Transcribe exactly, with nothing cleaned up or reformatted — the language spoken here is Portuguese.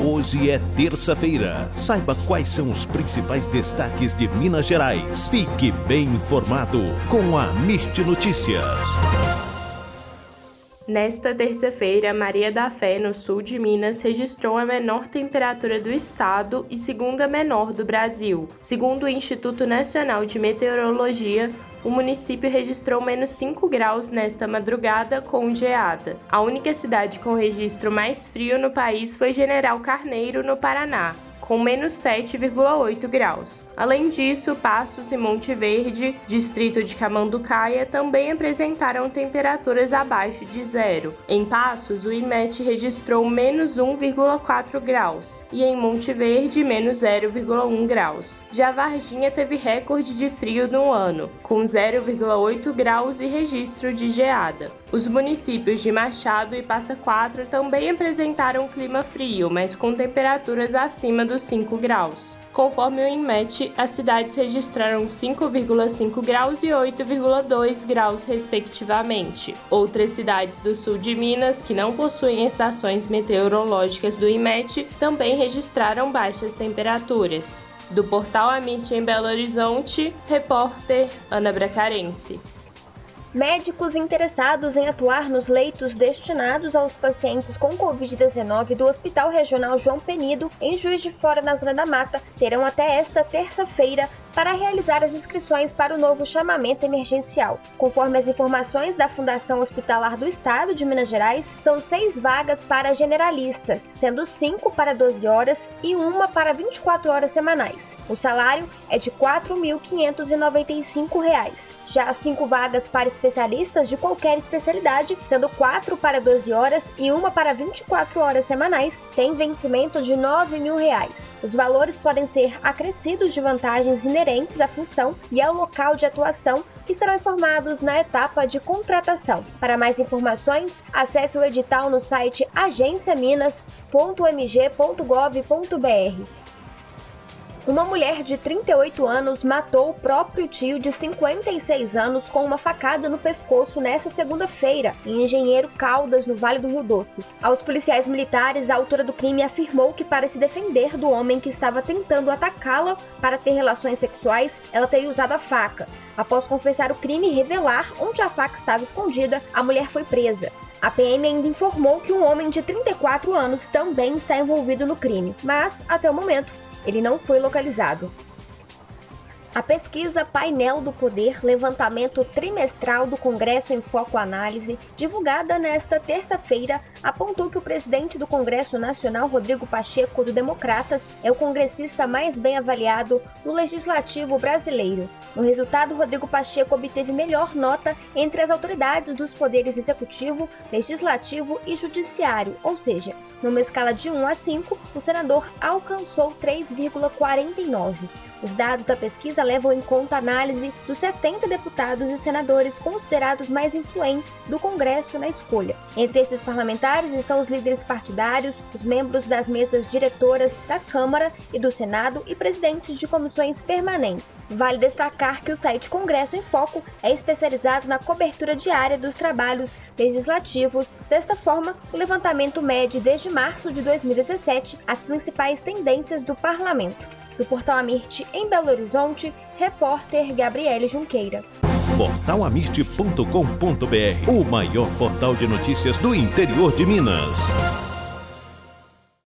Hoje é terça-feira. Saiba quais são os principais destaques de Minas Gerais. Fique bem informado com a Mirte Notícias. Nesta terça-feira, Maria da Fé, no sul de Minas, registrou a menor temperatura do estado e segunda menor do Brasil. Segundo o Instituto Nacional de Meteorologia, o município registrou menos cinco graus nesta madrugada com geada. A única cidade com registro mais frio no país foi General Carneiro, no Paraná, com menos sete vírgula oito graus. Além disso, Passos e Monte Verde, distrito de Camanducaia, também apresentaram temperaturas abaixo de zero. Em Passos, o IMET registrou menos um vírgula quatro graus e em Monte Verde, menos zero vírgula um graus. Já Varginha teve recorde de frio no ano, com zero vírgula oito graus e registro de geada. Os municípios de Machado e Passa Quatro também apresentaram clima frio, mas com temperaturas acima dos cinco graus. Conforme o INMET, as cidades registraram cinco vírgula cinco graus e oito vírgula dois graus, respectivamente. Outras cidades do sul de Minas, que não possuem estações meteorológicas do INMET, também registraram baixas temperaturas. Do portal Amirte em Belo Horizonte, repórter Ana Bracarense. Médicos interessados em atuar nos leitos destinados aos pacientes com covid dezenove do Hospital Regional João Penido, em Juiz de Fora, na Zona da Mata, terão até esta terça-feira para realizar as inscrições para o novo chamamento emergencial. Conforme as informações da Fundação Hospitalar do Estado de Minas Gerais, são seis vagas para generalistas, sendo cinco para doze horas e uma para vinte e quatro horas semanais. O salário é de quatro mil quinhentos e noventa e cinco reais. Já as cinco vagas para especialistas de qualquer especialidade, sendo quatro para doze horas e uma para vinte e quatro horas semanais, têm vencimento de nove mil reais. Os valores podem ser acrescidos de vantagens inerentes à função e ao local de atuação e serão informados na etapa de contratação. Para mais informações, acesse o edital no site agência minas ponto m g ponto gov ponto b r. Uma mulher de trinta e oito anos matou o próprio tio de cinquenta e seis anos com uma facada no pescoço nesta segunda-feira, em Engenheiro Caldas, no Vale do Rio Doce. Aos policiais militares, a autora do crime afirmou que, para se defender do homem que estava tentando atacá-la para ter relações sexuais, ela teria usado a faca. Após confessar o crime e revelar onde a faca estava escondida, a mulher foi presa. A P M ainda informou que um homem de trinta e quatro anos também está envolvido no crime, mas, até o momento, ele não foi localizado. A pesquisa Painel do Poder, levantamento trimestral do Congresso em Foco Análise, divulgada nesta terça-feira, apontou que o presidente do Congresso Nacional, Rodrigo Pacheco, do Democratas, é o congressista mais bem avaliado no Legislativo brasileiro. No resultado, Rodrigo Pacheco obteve melhor nota entre as autoridades dos poderes Executivo, Legislativo e Judiciário, ou seja, numa escala de um a cinco, o senador alcançou três vírgula quarenta e nove. Os dados da pesquisa levam em conta a análise dos setenta deputados e senadores considerados mais influentes do Congresso na escolha. Entre esses parlamentares estão os líderes partidários, os membros das mesas diretoras da Câmara e do Senado e presidentes de comissões permanentes. Vale destacar que o site Congresso em Foco é especializado na cobertura diária dos trabalhos legislativos. Desta forma, o levantamento mede desde março de dois mil e dezessete as principais tendências do parlamento. Do portal Amirte em Belo Horizonte, repórter Gabriele Junqueira. portal amirte ponto com ponto b r, o maior portal de notícias do interior de Minas.